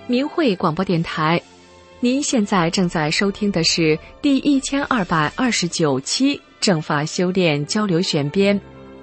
明慧广播电台，您现在正在收听的是第1229期正法修炼交流选编。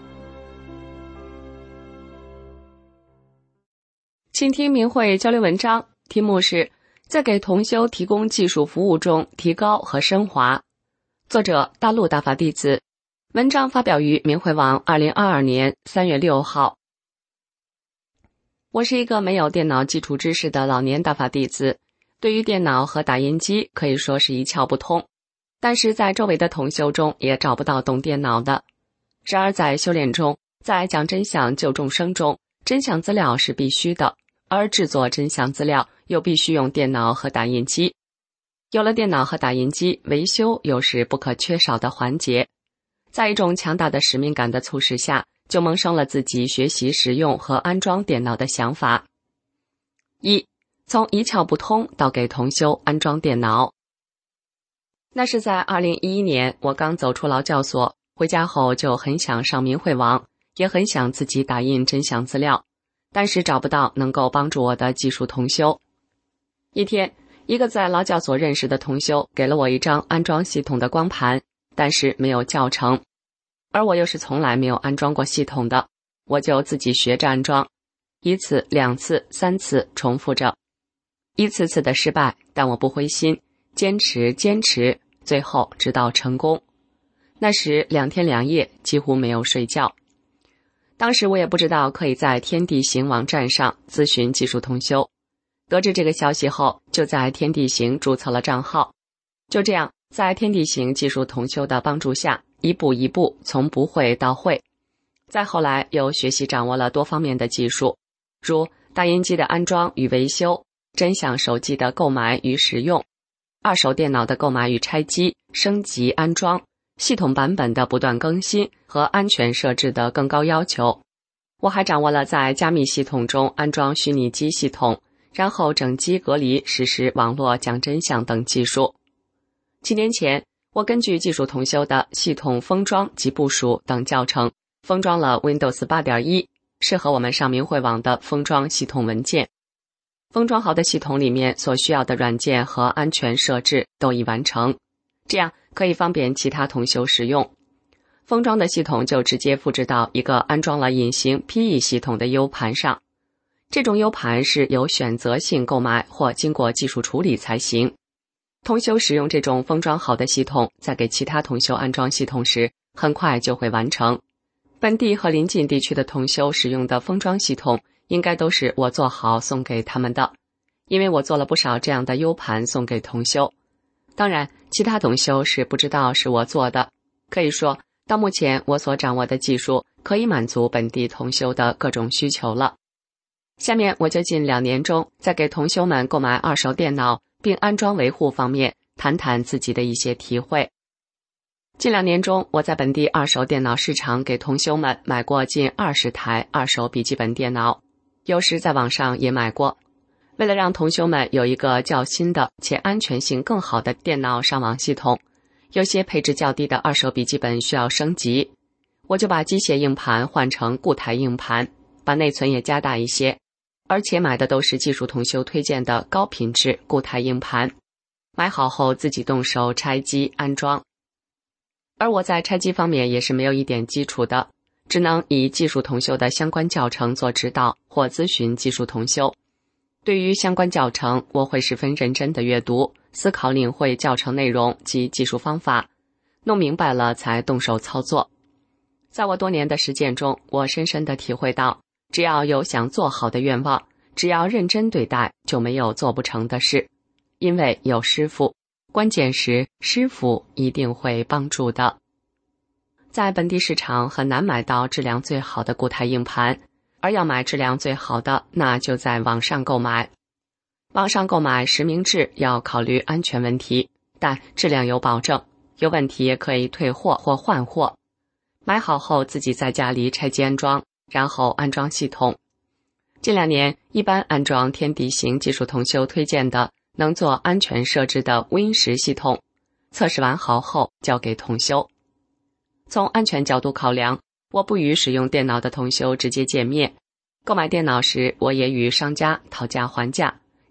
请听明慧交流文章，题目是在给同修提供技术服务中提高和升华。作者大陆大法弟子，文章发表于明慧网2022年3月6号。我是一个没有电脑基础知识的老年大法弟子，对于电脑和打印机可以说是一窍不通，但是在周围的同修中也找不到懂电脑的。然而在修炼中，在讲真相救众生中，真相资料是必须的，而制作真相资料又必须用电脑和打印机。有了电脑和打印机，维修又是不可缺少的环节。在一种强大的使命感的促使下，就萌生了自己学习使用和安装电脑的想法。1. 从一窍不通到给同修安装电脑。那是在2011年，我刚走出劳教所，回家后就很想上明慧网，也很想自己打印真相资料，但是找不到能够帮助我的技术同修。一天，一个在劳教所认识的同修给了我一张安装系统的光盘，但是没有教程。而我又是从来没有安装过系统的，我就自己学着安装，一次、两次、三次重复着，一次次的失败，但我不灰心，坚持，最后直到成功。那时2天2夜几乎没有睡觉。当时我也不知道可以在天地行网站上咨询技术同修，得知这个消息后，就在天地行注册了账号。就这样，在天地行技术同修的帮助下，一步一步从不会到会。再后来又学习掌握了多方面的技术，如打印机的安装与维修，真相手机的购买与使用，二手电脑的购买与拆机、升级安装，系统版本的不断更新和安全设置的更高要求。我还掌握了在加密系统中安装虚拟机系统，然后整机隔离，实施网络讲真相等技术。7年前，我根据技术同修的系统封装及部署等教程，封装了 Windows 8.1， 适合我们上明慧网的封装系统文件。封装好的系统里面所需要的软件和安全设置都已完成，这样可以方便其他同修使用。封装的系统就直接复制到一个安装了隐形 PE 系统的 U 盘上，这种 U 盘是有选择性购买或经过技术处理才行。同修使用这种封装好的系统，在给其他同修安装系统时，很快就会完成。本地和邻近地区的同修使用的封装系统，应该都是我做好送给他们的，因为我做了不少这样的 U 盘送给同修。当然，其他同修是不知道是我做的。可以说，到目前我所掌握的技术，可以满足本地同修的各种需求了。下面我就近2年中，在给同修们购买二手电脑并安装维护方面谈谈自己的一些体会。近2年中，我在本地二手电脑市场给同修们买过近20台二手笔记本电脑，有时在网上也买过。为了让同修们有一个较新的且安全性更好的电脑上网系统，有些配置较低的二手笔记本需要升级，我就把机械硬盘换成固态硬盘，把内存也加大一些，而且买的都是技术同修推荐的高品质固态硬盘，买好后自己动手拆机安装。而我在拆机方面也是没有一点基础的，只能以技术同修的相关教程做指导或咨询技术同修。对于相关教程，我会十分认真的阅读，思考领会教程内容及技术方法，弄明白了才动手操作。在我多年的实践中，我深深地体会到，只要有想做好的愿望，只要认真对待，就没有做不成的事。因为有师傅，关键时师傅一定会帮助的。在本地市场很难买到质量最好的固态硬盘，而要买质量最好的，那就在网上购买。网上购买实名制要考虑安全问题，但质量有保证，有问题也可以退货或换货。买好后自己在家里拆机安装，然后安装系统。近2年，一般安装天地行技术同修推荐的能做安全设置的 Win10系统，测试完好后交给同修。从安全角度考量，我不与使用电脑的同修直接见面，购买电脑时我也与商家讨价还价，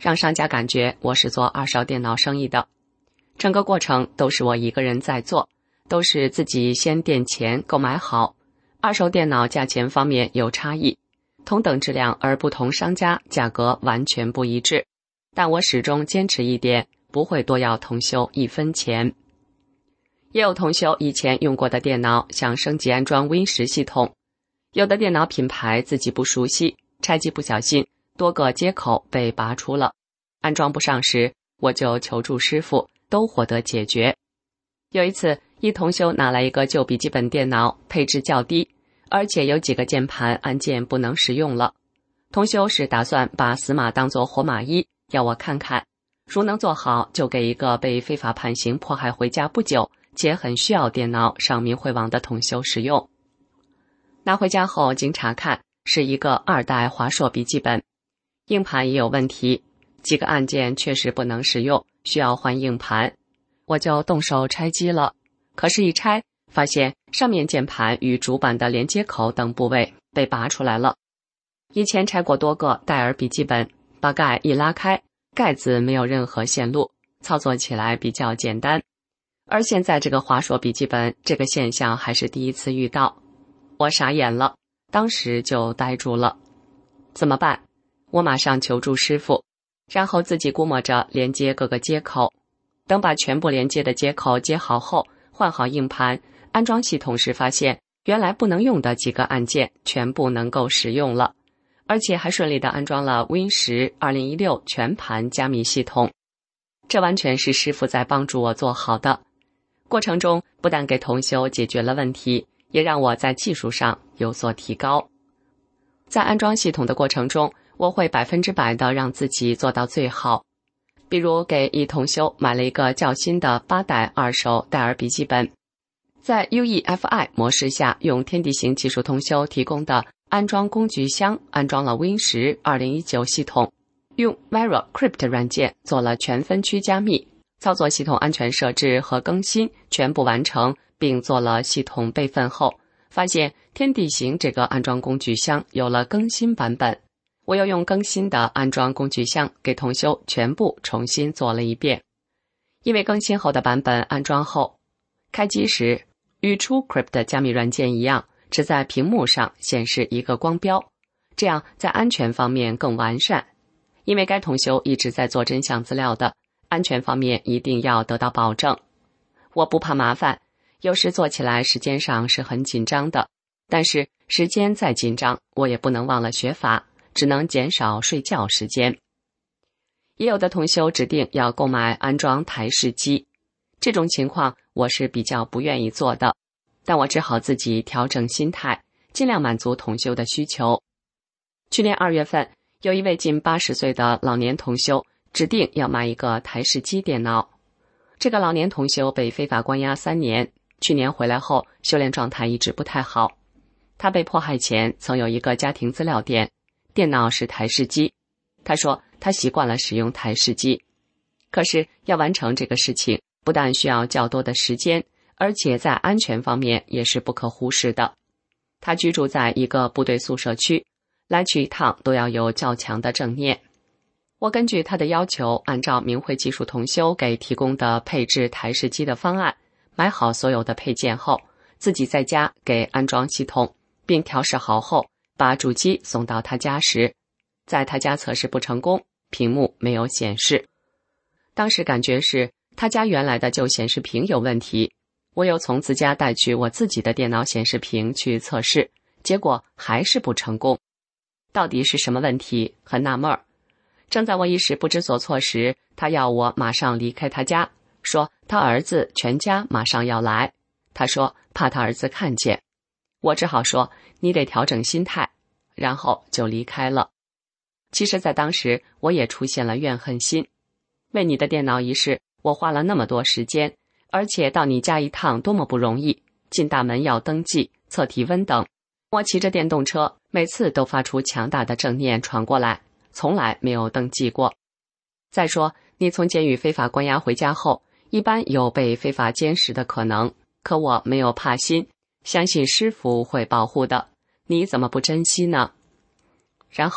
让商家感觉我是做二手电脑生意的。整个过程都是我一个人在做，都是自己先垫钱购买好。二手电脑价钱方面有差异，同等质量而不同商家价格完全不一致，但我始终坚持一点，不会多要同修1分钱。也有同修以前用过的电脑想升级安装 Win10 系统，有的电脑品牌自己不熟悉，拆机不小心多个接口被拔出了，安装不上时我就求助师傅，都获得解决。有一次一同修拿来一个旧笔记本电脑，配置较低，而且有几个键盘按键不能使用了。同修是打算把死码当作活马医，要我看看，如能做好就给一个被非法判刑迫害回家不久且很需要电脑上明慧网的同修使用。拿回家后经查看，是一个2代华硕笔记本，硬盘也有问题，几个按键确实不能使用，需要换硬盘。我就动手拆机了，可是一拆发现上面键盘与主板的连接口等部位被拔出来了。以前拆过多个戴尔笔记本，把盖一拉开，盖子没有任何线路，操作起来比较简单。而现在这个华硕笔记本，这个现象还是第一次遇到。我傻眼了，当时就呆住了。怎么办？我马上求助师傅，然后自己估摸着连接各个接口。等把全部连接的接口接好后，换好硬盘，安装系统时发现，原来不能用的几个按键全部能够使用了，而且还顺利地安装了 Win10 2016全盘加密系统。这完全是师傅在帮助我做好的。过程中不但给同修解决了问题，也让我在技术上有所提高。在安装系统的过程中，我会100%的让自己做到最好。比如给一同修买了一个较新的8代二手戴尔笔记本，在 UEFI 模式下，用天地行技术同修提供的安装工具箱安装了 Win10 2019系统，用 Vero Crypt 软件做了全分区加密，操作系统安全设置和更新全部完成，并做了系统备份后，发现天地行这个安装工具箱有了更新版本。我又用更新的安装工具箱给同修全部重新做了一遍。因为更新后的版本安装后，开机时与 TrueCrypt 加密软件一样，只在屏幕上显示一个光标，这样在安全方面更完善。因为该同修一直在做真相资料的，安全方面一定要得到保证。我不怕麻烦，有时做起来时间上是很紧张的，但是时间再紧张，我也不能忘了学法，只能减少睡觉时间。也有的同修指定要购买安装台式机，这种情况我是比较不愿意做的，但我只好自己调整心态，尽量满足同修的需求。去年2月份，有一位近80岁的老年同修指定要买一个台式机电脑。这个老年同修被非法关押3年，去年回来后修炼状态一直不太好。他被迫害前曾有一个家庭资料店，电脑是台式机，他说他习惯了使用台式机。可是要完成这个事情，不但需要较多的时间，而且在安全方面也是不可忽视的。他居住在一个部队宿舍区，来去一趟都要有较强的正念。我根据他的要求，按照明慧技术同修给提供的配置台式机的方案，买好所有的配件后，自己在家给安装系统，并调试好后，把主机送到他家时，在他家测试不成功，屏幕没有显示。当时感觉是他家原来的旧显示屏有问题，我又从自家带去我自己的电脑显示屏去测试，结果还是不成功。到底是什么问题？很纳闷儿。正在我一时不知所措时，他要我马上离开他家，说他儿子全家马上要来，他说怕他儿子看见。我只好说你得调整心态，然后就离开了。其实在当时我也出现了怨恨心，为你的电脑一事我花了那么多时间，而且到你家一趟多么不容易，进大门要登记、测体温等，我骑着电动车每次都发出强大的正念闯过来，从来没有登记过。再说你从监狱非法关押回家后，一般有被非法监视的可能，可我没有怕心，相信师父会保护的，你怎么不珍惜呢？然后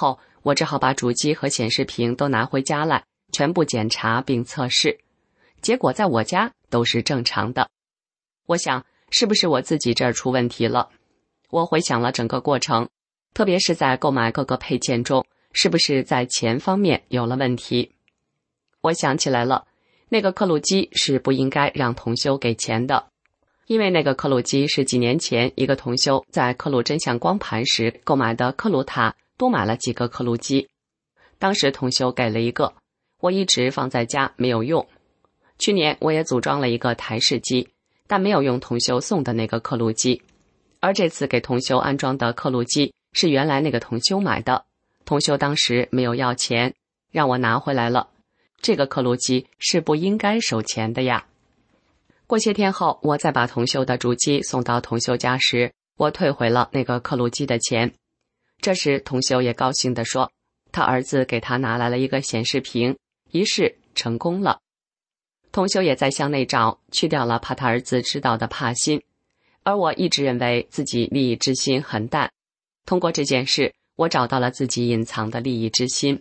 我只好把主机和显示屏都拿回家来，全部检查并测试。结果在我家都是正常的。我想，是不是我自己这儿出问题了？我回想了整个过程，特别是在购买各个配件中，是不是在钱方面有了问题？我想起来了，那个刻录机是不应该让同修给钱的，因为那个刻录机是几年前一个同修在刻录真相光盘时购买的刻录塔多买了几个刻录机，当时同修给了一个，我一直放在家没有用。去年我也组装了一个台式机，但没有用同修送的那个刻录机，而这次给同修安装的刻录机是原来那个同修买的，同修当时没有要钱，让我拿回来了。这个刻录机是不应该收钱的呀。过些天后，我再把同修的主机送到同修家时，我退回了那个刻录机的钱。这时同修也高兴地说，他儿子给他拿来了一个显示屏，仪式成功了。同修也在向内找，去掉了怕他儿子知道的怕心，而我一直认为自己利益之心很淡。通过这件事，我找到了自己隐藏的利益之心。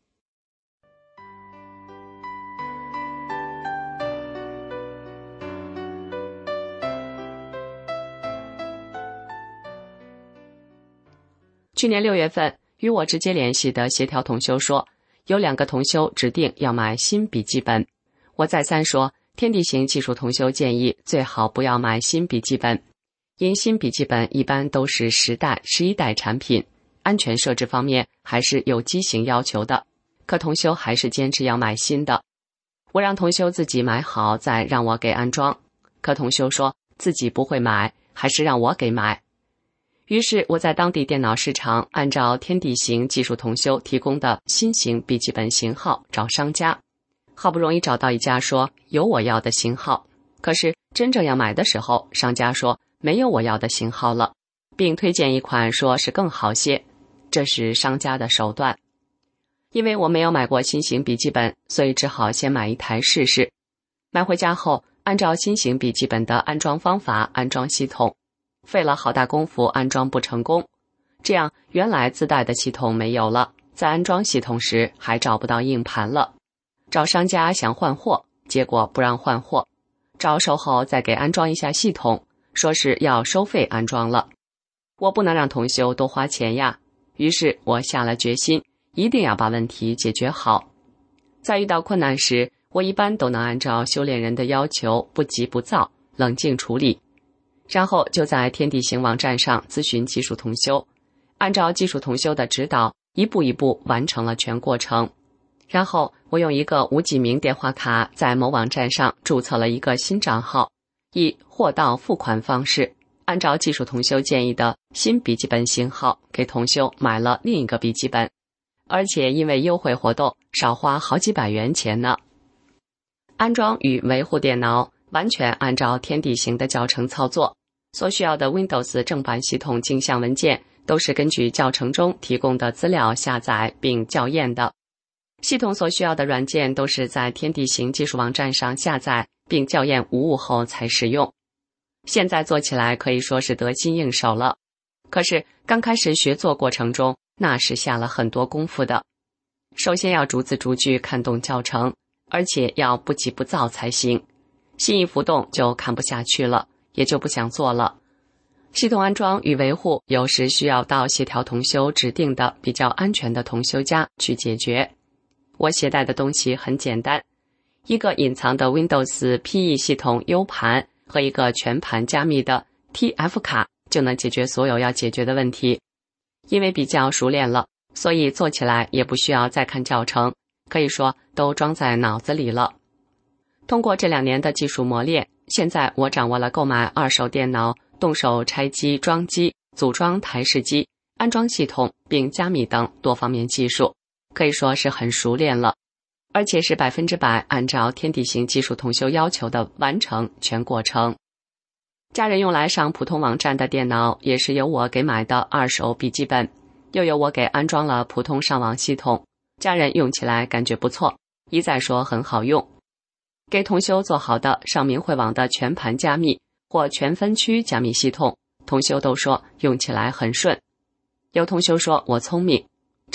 去年6月份，与我直接联系的协调同修说，有2个同修指定要买新笔记本。我再三说，天地行技术同修建议最好不要买新笔记本，因新笔记本一般都是10代、11代产品，安全设置方面还是有机型要求的。可同修还是坚持要买新的。我让同修自己买好，再让我给安装。可同修说自己不会买，还是让我给买。于是我在当地电脑市场按照天地行技术同修提供的新型笔记本型号找商家，好不容易找到一家说有我要的型号，可是真正要买的时候，商家说没有我要的型号了，并推荐一款说是更好些，这是商家的手段。因为我没有买过新型笔记本，所以只好先买一台试试。买回家后，按照新型笔记本的安装方法安装系统，费了好大功夫安装不成功，这样原来自带的系统没有了，在安装系统时还找不到硬盘了。找商家想换货，结果不让换货，找售后再给安装一下系统，说是要收费安装了。我不能让同修多花钱呀，于是我下了决心，一定要把问题解决好。在遇到困难时，我一般都能按照修炼人的要求，不急不躁，冷静处理。然后就在天地行网站上咨询技术同修，按照技术同修的指导，一步一步完成了全过程。然后我用一个无记名电话卡在某网站上注册了一个新账号，以货到付款方式，按照技术同修建议的新笔记本型号给同修买了另一个笔记本，而且因为优惠活动少花好几百元钱呢。安装与维护电脑完全按照天地行的教程操作，所需要的 Windows 正版系统镜像文件都是根据教程中提供的资料下载并校验的。系统所需要的软件都是在天地行技术网站上下载并校验无误后才使用。现在做起来可以说是得心应手了，可是刚开始学做过程中那是下了很多功夫的。首先要逐字逐句看懂教程，而且要不急不躁才行，心一浮动就看不下去了，也就不想做了。系统安装与维护有时需要到协调同修指定的比较安全的同修家去解决。我携带的东西很简单，一个隐藏的 Windows PE 系统 U 盘和一个全盘加密的 TF 卡就能解决所有要解决的问题。因为比较熟练了，所以做起来也不需要再看教程，可以说都装在脑子里了。通过这2年的技术磨练，现在我掌握了购买二手电脑、动手拆机、装机、组装台式机、安装系统并加密等多方面技术，可以说是很熟练了，而且是100%按照天地行技术同修要求的完成全过程。家人用来上普通网站的电脑也是由我给买的二手笔记本，又由我给安装了普通上网系统，家人用起来感觉不错，一再说很好用。给同修做好的上明慧网的全盘加密或全分区加密系统，同修都说用起来很顺。有同修说我聪明，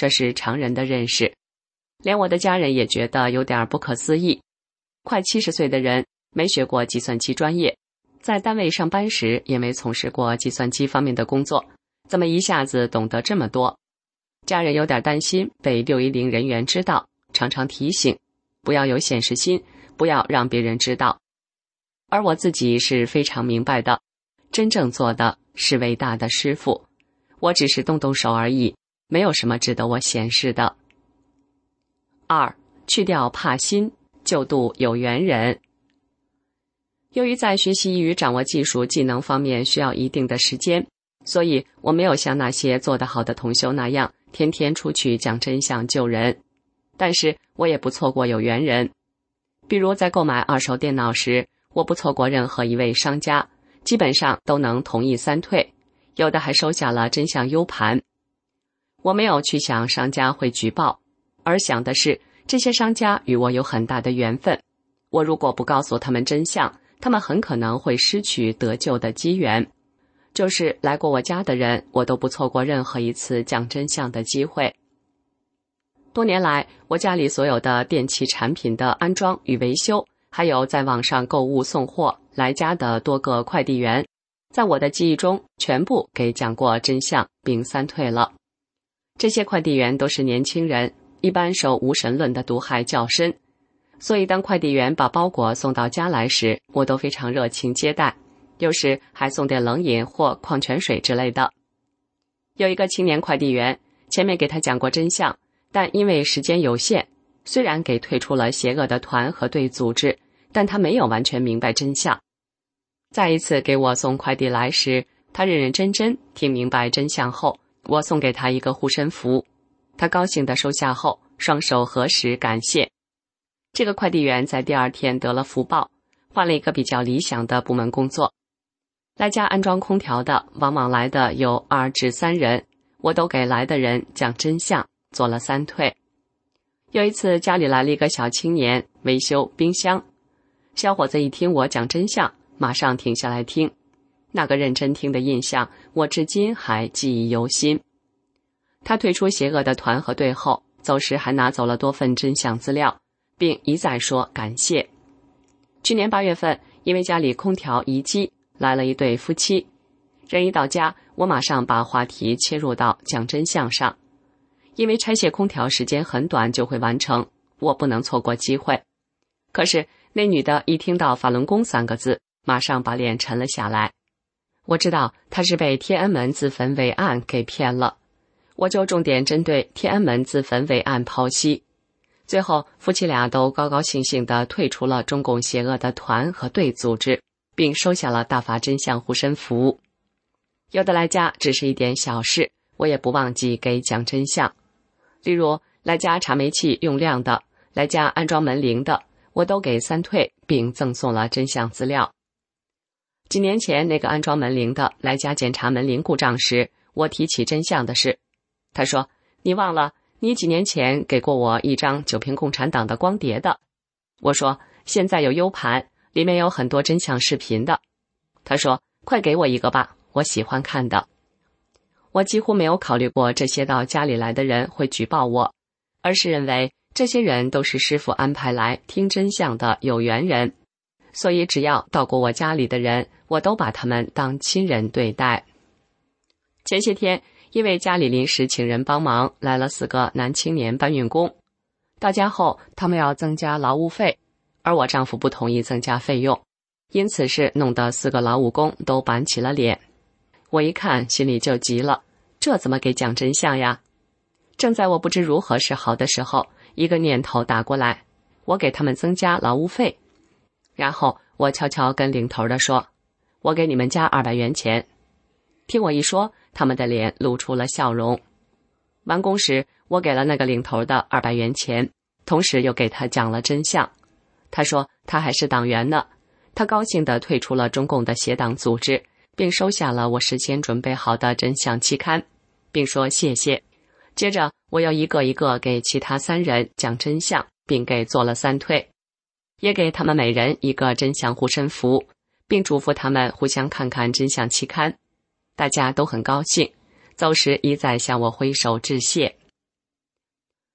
这是常人的认识。连我的家人也觉得有点不可思议。快70岁的人，没学过计算机专业，在单位上班时也没从事过计算机方面的工作，怎么一下子懂得这么多？家人有点担心被610人员知道，常常提醒不要有显示心，不要让别人知道。而我自己是非常明白的，真正做的是伟大的师傅，我只是动动手而已，没有什么值得我显示的。2. 去掉怕心，就度有缘人。由于在学习与掌握技术技能方面需要一定的时间，所以我没有像那些做得好的同修那样天天出去讲真相救人，但是我也不错过有缘人。比如在购买二手电脑时，我不错过任何一位商家，基本上都能同意3退，有的还收下了真相 U 盘。我没有去想商家会举报，而想的是这些商家与我有很大的缘分，我如果不告诉他们真相，他们很可能会失去得救的机缘。就是来过我家的人，我都不错过任何一次讲真相的机会。多年来，我家里所有的电器产品的安装与维修，还有在网上购物送货来家的多个快递员，在我的记忆中全部给讲过真相并3退了。这些快递员都是年轻人，一般受无神论的毒害较深，所以当快递员把包裹送到家来时，我都非常热情接待，有时还送点冷饮或矿泉水之类的。有一个青年快递员，前面给他讲过真相，但因为时间有限，虽然给退出了邪恶的团和对组织，但他没有完全明白真相。再一次给我送快递来时，他认认真真听明白真相后，我送给他一个护身符，他高兴地收下后，双手合十感谢。这个快递员在第2天得了福报，换了一个比较理想的部门工作。来家安装空调的往往来的有2至3人，我都给来的人讲真相，做了3退。有一次家里来了一个小青年维修冰箱，小伙子一听我讲真相，马上停下来听，那个认真听的印象我至今还记忆犹新。他退出邪恶的团和队后，走时还拿走了多份真相资料，并一再说感谢。去年8月份，因为家里空调移机，来了一对夫妻。人一到家，我马上把话题切入到讲真相上。因为拆卸空调时间很短就会完成，我不能错过机会。可是那女的一听到法轮功3个字，马上把脸沉了下来。我知道她是被天安门自焚伪案给骗了，我就重点针对天安门自焚伪案剖析。最后夫妻俩都高高兴兴地退出了中共邪恶的团和队组织，并收下了大法真相护身符。有的来家只是一点小事，我也不忘记给讲真相。例如来家查煤气用量的，来家安装门铃的，我都给3退并赠送了真相资料。几年前那个安装门铃的来家检查门铃故障时，我提起真相的事，他说你忘了你几年前给过我一张9屏共产党的光碟的。我说现在有 U 盘，里面有很多真相视频的。他说快给我一个吧，我喜欢看的。我几乎没有考虑过这些到家里来的人会举报我，而是认为这些人都是师父安排来听真相的有缘人，所以只要到过我家里的人，我都把他们当亲人对待。前些天因为家里临时请人帮忙，来了4个男青年搬运工。到家后他们要增加劳务费，而我丈夫不同意增加费用，因此是弄得4个劳务工都板起了脸。我一看心里就急了，这怎么给讲真相呀？正在我不知如何是好的时候，一个念头打过来，我给他们增加劳务费。然后我悄悄跟领头的说，我给你们加200元钱。听我一说，他们的脸露出了笑容。完工时，我给了那个领头的200元钱，同时又给他讲了真相。他说他还是党员呢，他高兴地退出了中共的邪党组织，并收下了我事先准备好的真相期刊，并说谢谢。接着我又一个一个给其他3人讲真相，并给做了3退，也给他们每人一个真相护身符，并嘱咐他们互相看看真相期刊。大家都很高兴，走时一再向我挥手致谢。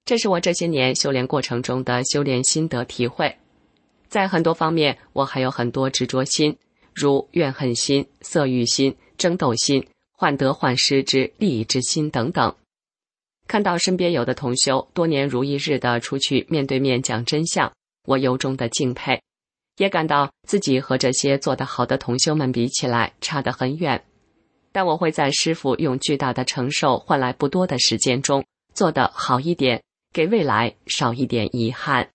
这是我这些年修炼过程中的修炼心得体会。在很多方面，我还有很多执着心，如怨恨心、色欲心、争斗心、患得患失之利益之心等等。看到身边有的同修多年如一日地出去面对面讲真相，我由衷的敬佩，也感到自己和这些做得好的同修们比起来差得很远。但我会在师父用巨大的承受换来不多的时间中做得好一点，给未来少一点遗憾。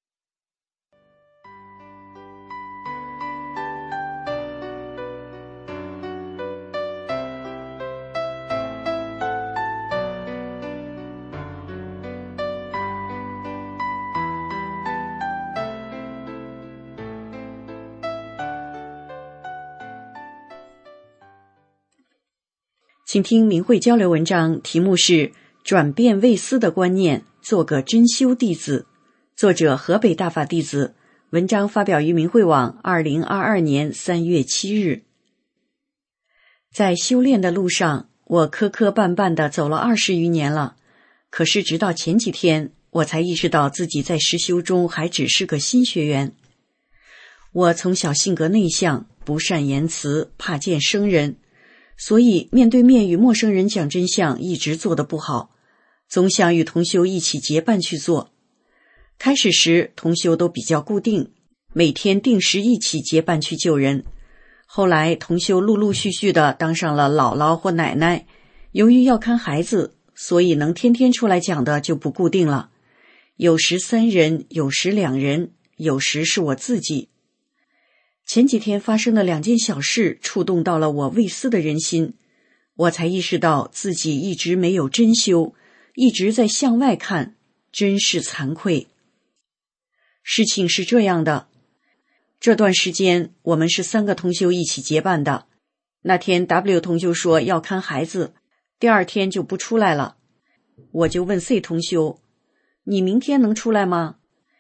请听明慧交流文章，题目是转变未思的观念，做个真修弟子。作者河北大法弟子，文章发表于明慧网2022年3月7日。在修炼的路上，我磕磕绊绊地走了20余年了，可是直到前几天，我才意识到自己在实修中还只是个新学员。我从小性格内向，不善言辞，怕见生人，所以面对面与陌生人讲真相一直做得不好，总想与同修一起结伴去做。开始时同修都比较固定，每天定时一起结伴去救人。后来同修陆陆续续的当上了姥姥或奶奶，由于要看孩子，所以能天天出来讲的就不固定了，有时3人，有时2人，有时是我自己。前几天发生的2件小事触动到了我未思的人心，我才意识到自己一直没有真修，一直在向外看，真是惭愧。事情是这样的，这段时间我们是3个同修一起结伴的。那天 W 同修说要看孩子，第2天就不出来了。我就问 C 同修，你明天能出来吗？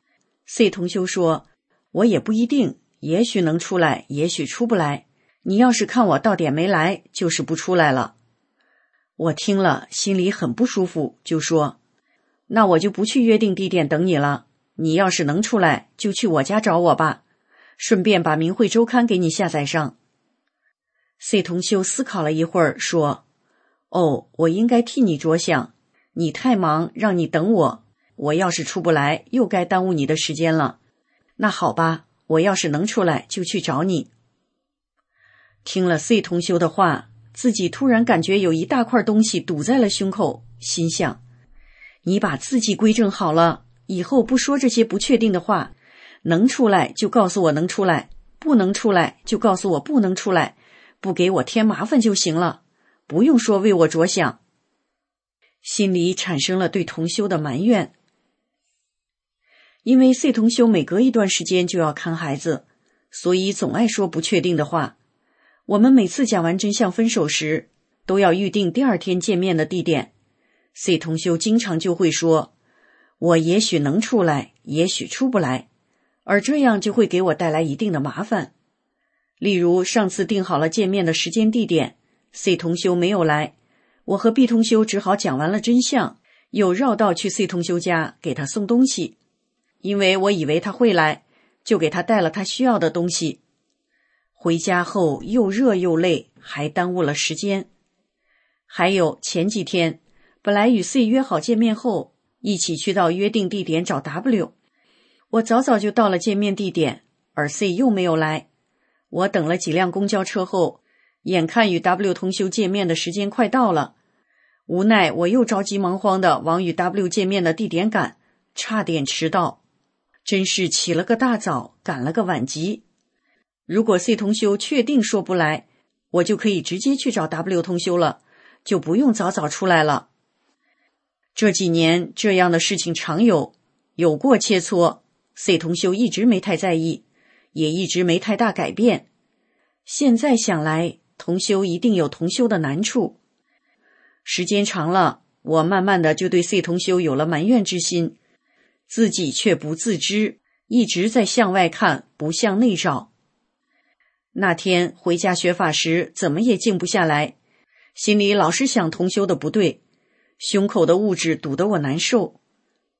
C 同修说，我也不一定，也许能出来，也许出不来。你要是看我到点没来，就是不出来了。我听了心里很不舒服，就说，那我就不去约定地点等你了，你要是能出来，就去我家找我吧，顺便把明慧周刊给你下载上。C 同修思考了一会儿，说，哦，我应该替你着想，你太忙，让你等我，我要是出不来，又该耽误你的时间了。那好吧，我要是能出来，就去找你。听了 C 同修的话，自己突然感觉有一大块东西堵在了胸口，心想，你把自己归正好了，以后不说这些不确定的话，能出来就告诉我能出来，不能出来就告诉我不能出来，不给我添麻烦就行了，不用说为我着想。心里产生了对同修的埋怨。因为 C 同修每隔一段时间就要看孩子，所以总爱说不确定的话。我们每次讲完真相分手时，都要预定第2天见面的地点。C 同修经常就会说，我也许能出来，也许出不来，而这样就会给我带来一定的麻烦。例如上次定好了见面的时间地点， C 同修没有来，我和 B 同修只好讲完了真相，又绕道去 C 同修家给他送东西。因为我以为他会来，就给他带了他需要的东西。回家后又热又累，还耽误了时间。还有前几天，本来与 C 约好见面后，一起去到约定地点找 W。我早早就到了见面地点，而 C 又没有来。我等了几辆公交车后，眼看与 W 同修见面的时间快到了，无奈我又着急忙慌地往与 W 见面的地点赶，差点迟到。真是起了个大早，赶了个晚集。如果 C 同修确定说不来，我就可以直接去找 W 同修了，就不用早早出来了。这几年这样的事情常有，有过切磋， C 同修一直没太在意，也一直没太大改变。现在想来，同修一定有同修的难处。时间长了，我慢慢的就对 C 同修有了埋怨之心，自己却不自知，一直在向外看，不向内找。那天回家学法时，怎么也静不下来，心里老是想同修的不对，胸口的物质堵得我难受。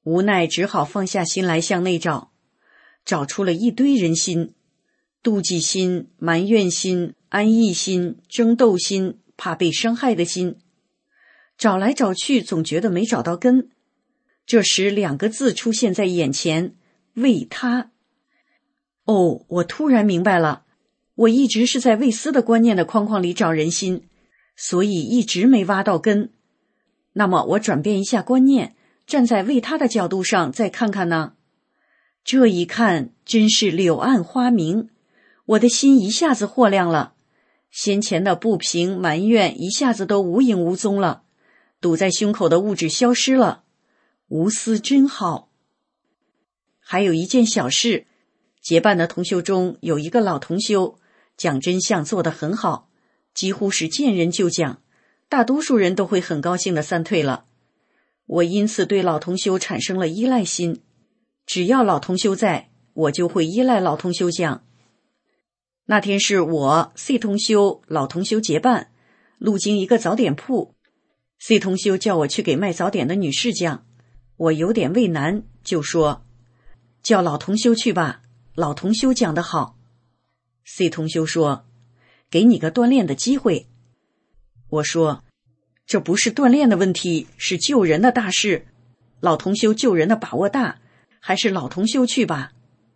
无奈只好放下心来向内找，找出了一堆人心，妒忌心、埋怨心、安逸心、争斗心、怕被伤害的心。找来找去总觉得没找到根，这时2个字出现在眼前，为他。哦，我突然明白了，我一直是在魏斯的观念的框框里找人心，所以一直没挖到根。那么我转变一下观念，站在为他的角度上再看看呢？这一看真是柳暗花明，我的心一下子豁亮了，先前的不平埋怨一下子都无影无踪了，堵在胸口的物质消失了，无私真好。还有一件小事，结伴的同修中有一个老同修，讲真相做得很好，几乎是见人就讲，大多数人都会很高兴地散退了。我因此对老同修产生了依赖心，只要老同修在，我就会依赖老同修讲。那天是我 C 同修老同修结伴，路经一个早点铺， C 同修叫我去给卖早点的女士讲，我有点为难，就说叫老同修去吧，老同修讲得好。 C 同修说给你个锻炼的机会。我说这不是锻炼的问题，是救人的大事，老同修救人的把握大，还是老同修去吧。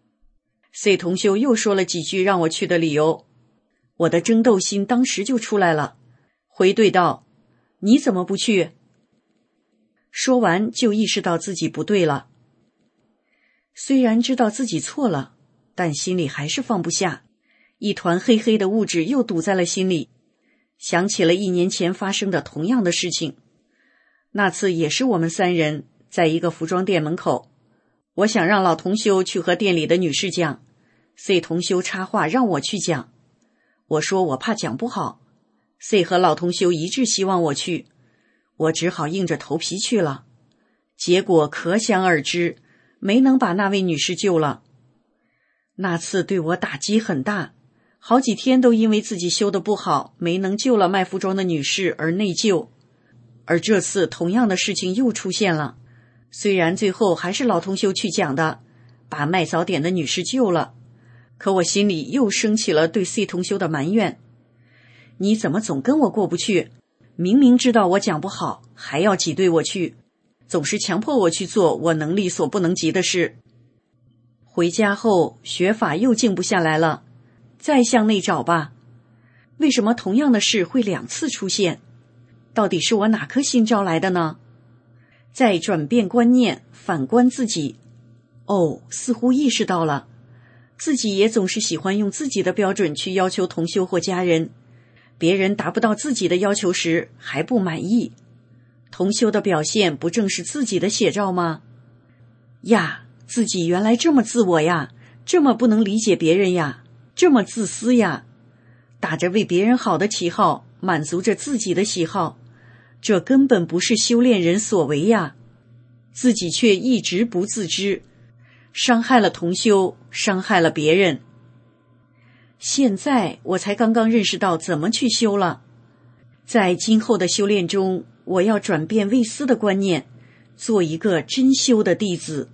C 同修又说了几句让我去的理由，我的争斗心当时就出来了，回怼道你怎么不去？说完就意识到自己不对了，虽然知道自己错了，但心里还是放不下，一团黑黑的物质又堵在了心里。想起了1年前发生的同样的事情，那次也是我们3人在一个服装店门口，我想让老同修去和店里的女士讲， C 同修插话让我去讲，我说我怕讲不好， C 和老同修一致希望我去，我只好硬着头皮去了，结果可想而知，没能把那位女士救了。那次对我打击很大，好几天都因为自己修得不好，没能救了卖服装的女士而内疚。而这次同样的事情又出现了，虽然最后还是老同修去讲的，把卖早点的女士救了，可我心里又升起了对 C 同修的埋怨，你怎么总跟我过不去？明明知道我讲不好，还要挤兑我去，总是强迫我去做我能力所不能及的事。回家后学法又静不下来了，再向内找吧，为什么同样的事会2次出现？到底是我哪颗心招来的呢？再转变观念，反观自己，似乎意识到了，自己也总是喜欢用自己的标准去要求同修或家人，别人达不到自己的要求时还不满意，同修的表现不正是自己的写照吗？呀，自己原来这么自我呀，这么不能理解别人呀，这么自私呀，打着为别人好的旗号，满足着自己的喜好，这根本不是修炼人所为呀，自己却一直不自知，伤害了同修，伤害了别人。现在我才刚刚认识到怎么去修了，在今后的修炼中，我要转变魏斯的观念，做一个真修的弟子。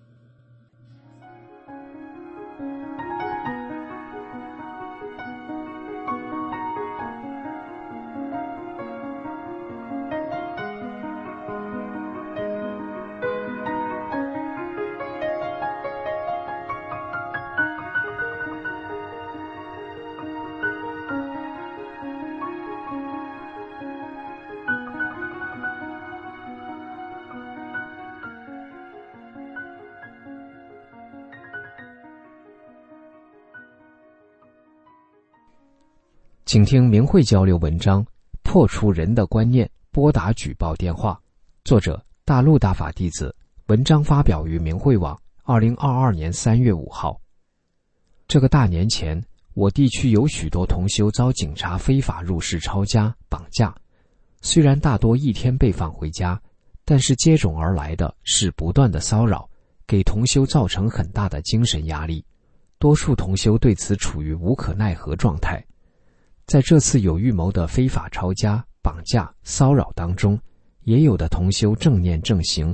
请听明慧交流文章《破除人的观念，拨打举报电话》，作者大陆大法弟子，文章发表于明慧网2022年3月5号。这个大年前，我地区有许多同修遭警察非法入室抄家、绑架，虽然大多一天被放回家，但是接踵而来的是不断的骚扰，给同修造成很大的精神压力，多数同修对此处于无可奈何状态。在这次有预谋的非法抄家、绑架、骚扰当中，也有的同修正念正行，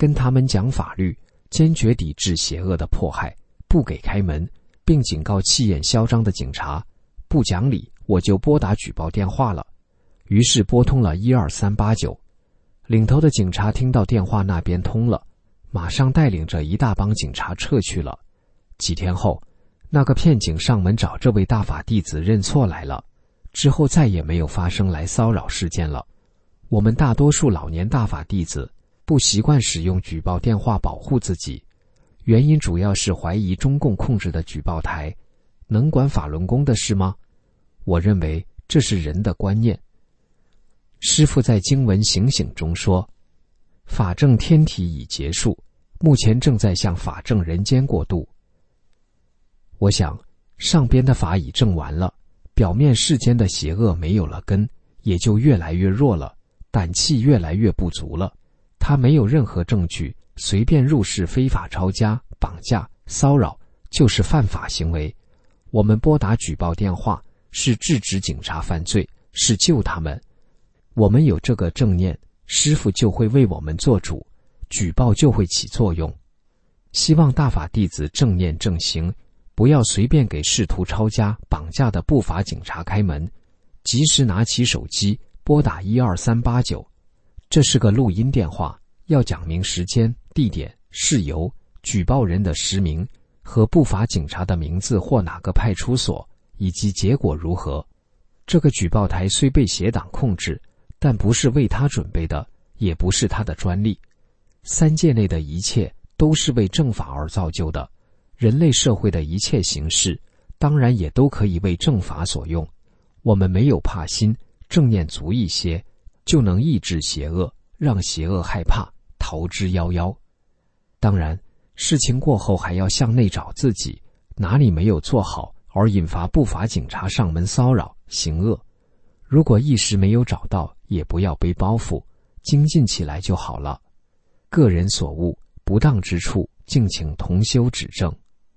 跟他们讲法律，坚决抵制邪恶的迫害，不给开门，并警告气焰嚣张的警察，不讲理我就拨打举报电话了。于是拨通了12389，领头的警察听到电话那边通了，马上带领着一大帮警察撤去了。几天后，那个骗警上门找这位大法弟子认错来了，之后再也没有发生来骚扰事件了。我们大多数老年大法弟子不习惯使用举报电话保护自己，原因主要是怀疑中共控制的举报台能管法轮功的事吗？我认为这是人的观念。师父在经文醒醒中说，法正天体已结束，目前正在向法正人间过渡。我想上边的法已正完了，表面世间的邪恶没有了根，也就越来越弱了，胆气越来越不足了。他没有任何证据，随便入室非法抄家、绑架、骚扰就是犯法行为。我们拨打举报电话是制止警察犯罪，是救他们。我们有这个正念，师父就会为我们做主，举报就会起作用。希望大法弟子正念正行，不要随便给试图抄家、绑架的不法警察开门，及时拿起手机拨打12389。这是个录音电话，要讲明时间、地点、事由、举报人的实名和不法警察的名字或哪个派出所，以及结果如何。这个举报台虽被邪党控制，但不是为他准备的，也不是他的专利。三界内的一切都是为正法而造就的，人类社会的一切形式当然也都可以为正法所用。我们没有怕心，正念足一些，就能抑制邪恶，让邪恶害怕，逃之夭夭。当然，事情过后还要向内找自己，哪里没有做好而引发不法警察上门骚扰行恶。如果一时没有找到，也不要背包袱，精进起来就好了。个人所悟，不当之处，敬请同修指正。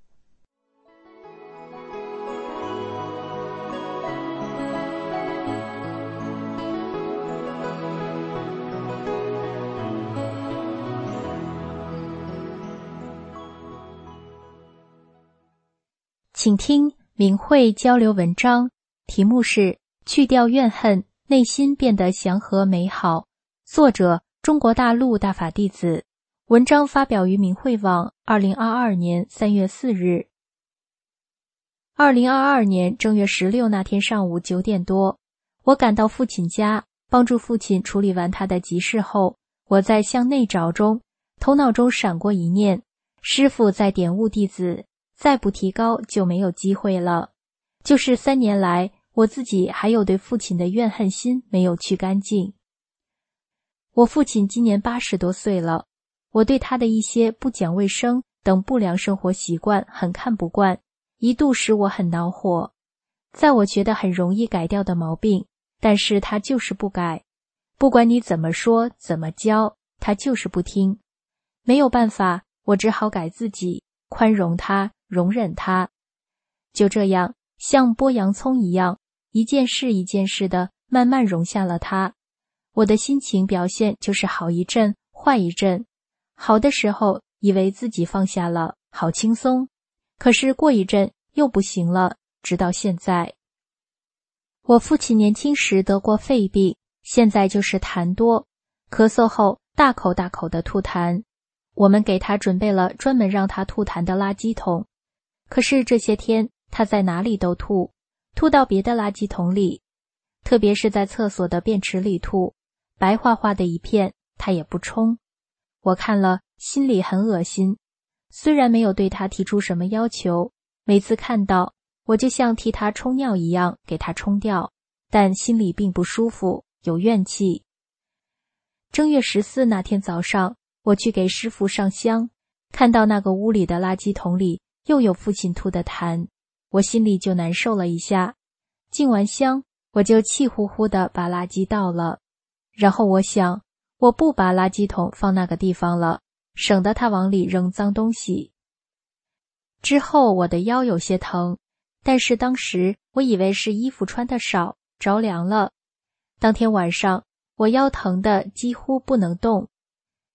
请听明慧交流文章，题目是去掉怨恨，内心变得祥和美好。作者中国大陆大法弟子。文章发表于明慧网2022年3月4日。2022年正月16那天上午9点多，我赶到父亲家，帮助父亲处理完他的急事后，我在向内找中，头脑中闪过一念：师父在点悟弟子，再不提高就没有机会了。就是3年来，我自己还有对父亲的怨恨心没有去干净。我父亲今年80多岁了，我对他的一些不讲卫生等不良生活习惯很看不惯，一度使我很恼火。在我觉得很容易改掉的毛病，但是他就是不改，不管你怎么说怎么教，他就是不听。没有办法，我只好改自己，宽容他，容忍他。就这样，像剥洋葱一样，一件事一件事的慢慢容下了他。我的心情表现就是好一阵，坏一阵。好的时候以为自己放下了，好轻松，可是过一阵又不行了，直到现在。我父亲年轻时得过肺病，现在就是痰多，咳嗽后大口大口的吐痰。我们给他准备了专门让他吐痰的垃圾桶，可是这些天他在哪里都吐，吐到别的垃圾桶里，特别是在厕所的便池里吐，白花花的一片，他也不冲。我看了心里很恶心，虽然没有对他提出什么要求，每次看到我就像替他冲尿一样给他冲掉，但心里并不舒服，有怨气。正月14那天早上，我去给师父上香，看到那个屋里的垃圾桶里又有父亲吐的痰，我心里就难受了一下。敬完香，我就气呼呼地把垃圾倒了。然后我想，我不把垃圾桶放那个地方了，省得他往里扔脏东西。之后我的腰有些疼，但是当时我以为是衣服穿得少，着凉了。当天晚上，我腰疼得几乎不能动。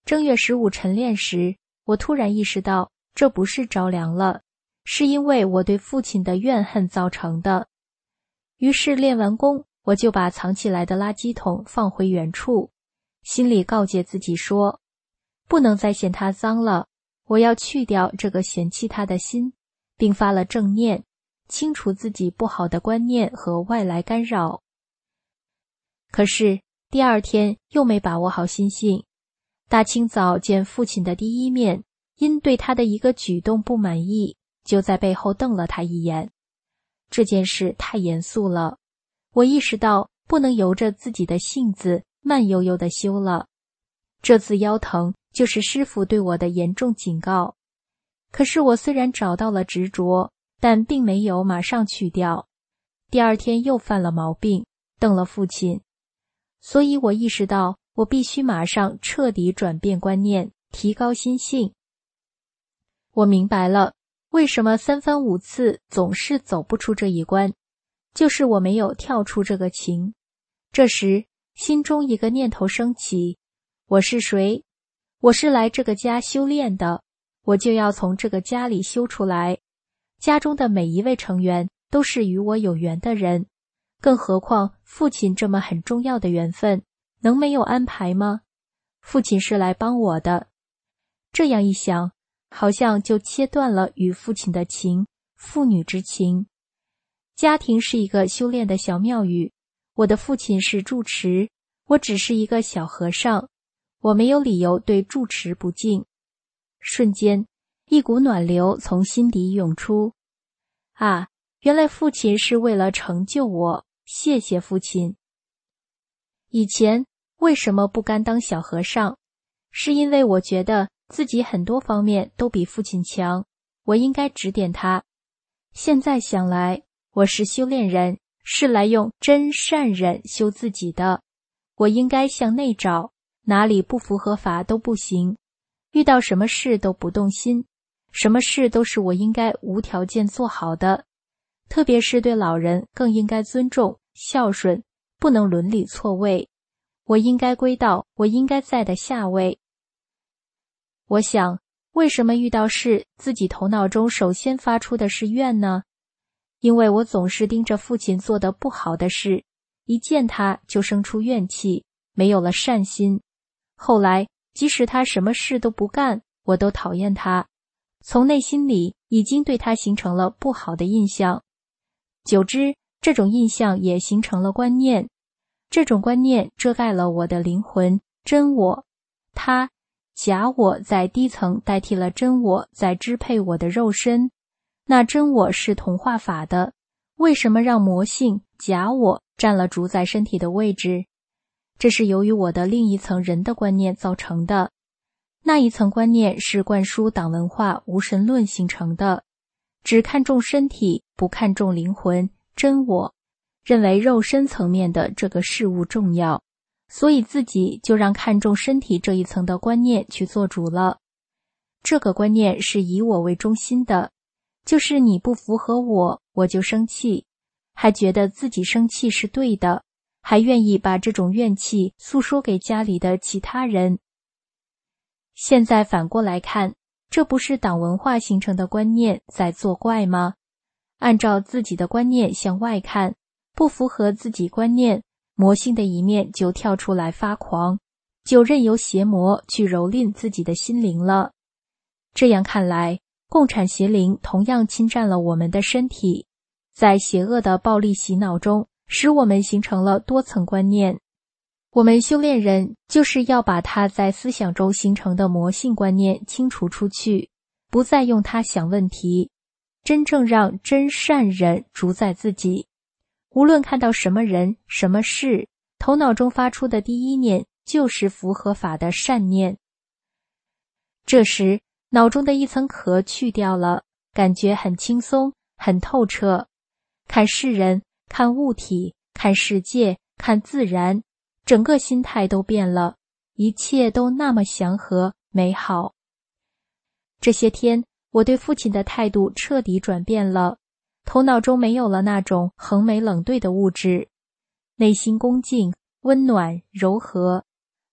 正月15晨练时，我突然意识到这不是着凉了，是因为我对父亲的怨恨造成的。于是练完功，我就把藏起来的垃圾桶放回原处，心里告诫自己说，不能再嫌他脏了，我要去掉这个嫌弃他的心，并发了正念，清除自己不好的观念和外来干扰。可是第二天又没把握好心性，大清早见父亲的第一面，因对他的一个举动不满意，就在背后瞪了他一眼。这件事太严肃了，我意识到不能由着自己的性子慢悠悠地修了。这次腰疼就是师父对我的严重警告。可是我虽然找到了执着，但并没有马上去掉。第二天又犯了毛病，瞪了父亲。所以我意识到我必须马上彻底转变观念，提高心性。我明白了，为什么3番5次总是走不出这一关，就是我没有跳出这个情。这时心中一个念头升起，我是谁？我是来这个家修炼的，我就要从这个家里修出来。家中的每一位成员都是与我有缘的人，更何况父亲这么很重要的缘分，能没有安排吗？父亲是来帮我的。这样一想，好像就切断了与父亲的情，父女之情。家庭是一个修炼的小庙宇，我的父亲是住持，我只是一个小和尚，我没有理由对住持不敬。瞬间，一股暖流从心底涌出。啊，原来父亲是为了成就我，谢谢父亲。以前为什么不甘当小和尚？是因为我觉得自己很多方面都比父亲强，我应该指点他。现在想来，我是修炼人，是来用真善忍修自己的。我应该向内找，哪里不符合法都不行，遇到什么事都不动心，什么事都是我应该无条件做好的，特别是对老人更应该尊重、孝顺，不能伦理错位。我应该归到我应该在的下位。我想，为什么遇到事自己头脑中首先发出的是怨呢？因为我总是盯着父亲做的不好的事，一见他就生出怨气，没有了善心。后来即使他什么事都不干，我都讨厌他，从内心里已经对他形成了不好的印象。久之，这种印象也形成了观念，这种观念遮盖了我的灵魂真我，他假我在低层代替了真我，在支配我的肉身。那真我是同化法的，为什么让魔性假我占了主宰身体的位置？这是由于我的另一层人的观念造成的。那一层观念是灌输党文化无神论形成的，只看重身体，不看重灵魂真我，认为肉身层面的这个事物重要，所以自己就让看重身体这一层的观念去做主了。这个观念是以我为中心的，就是你不符合我，我就生气，还觉得自己生气是对的，还愿意把这种怨气诉说给家里的其他人。现在反过来看，这不是党文化形成的观念在作怪吗？按照自己的观念向外看，不符合自己观念，魔性的一面就跳出来发狂，就任由邪魔去蹂躏自己的心灵了。这样看来，共产邪灵同样侵占了我们的身体，在邪恶的暴力洗脑中，使我们形成了多层观念。我们修炼人就是要把它在思想中形成的魔性观念清除出去，不再用它想问题，真正让真善忍主宰自己。无论看到什么人、什么事，头脑中发出的第一念就是符合法的善念。这时，脑中的一层壳去掉了，感觉很轻松，很透彻。看世人，看物体，看世界，看自然，整个心态都变了，一切都那么祥和美好。这些天，我对父亲的态度彻底转变了，头脑中没有了那种横眉冷对的物质，内心恭敬、温暖、柔和。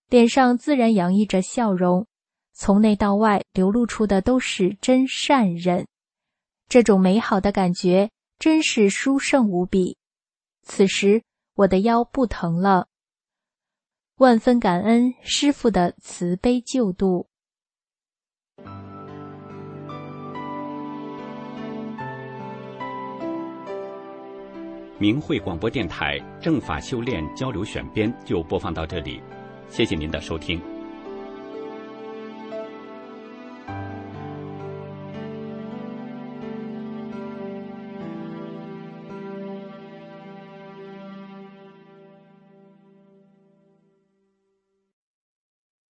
脸上自然洋溢着笑容，从内到外流露出的都是真善忍。这种美好的感觉真是殊胜无比。此时我的腰不疼了，万分感恩师父的慈悲救度。 明慧广播电台正法修炼交流选编就播放到这里，谢谢您的收听。